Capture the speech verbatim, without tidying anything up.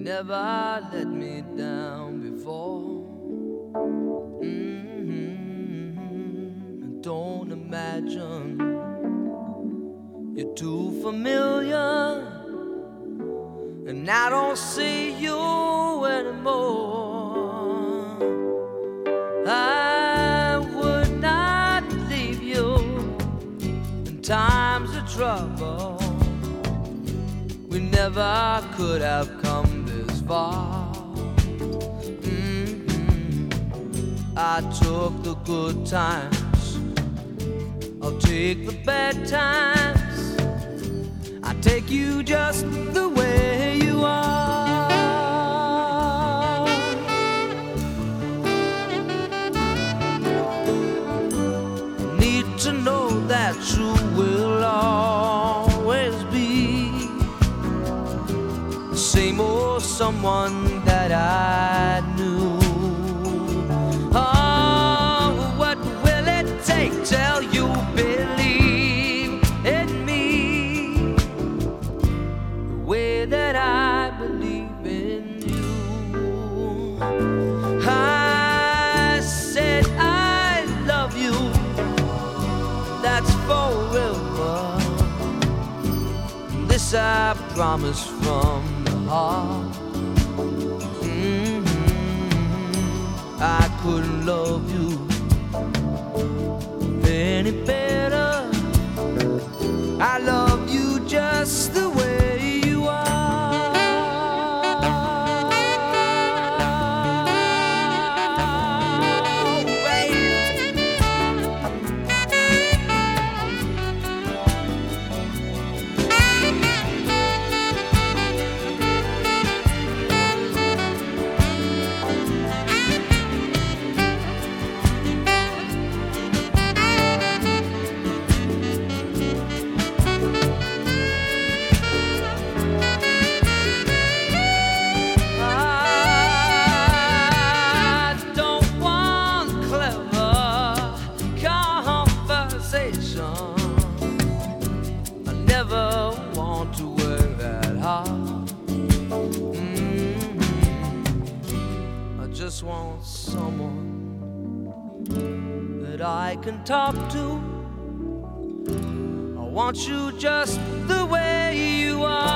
never let me down before. Mm-hmm. Don't imagine you're too familiar, and I don't see you anymore. I would not leave you in times of trouble. We never could have come this far. Mm-hmm. I took the good times, I'll take the bad times. I take you just the way you are. Need to know that you will always be the same old someone that I knew. Oh, what will it take till you believe in me the way that I believe in you? I said I love you, that's forever. This I promise from the heart. Mm-hmm. I couldn't love you any better. I love you just the way you are. I never want to work that hard. Mm-hmm. I just want someone that I can talk to. I want you just the way you are.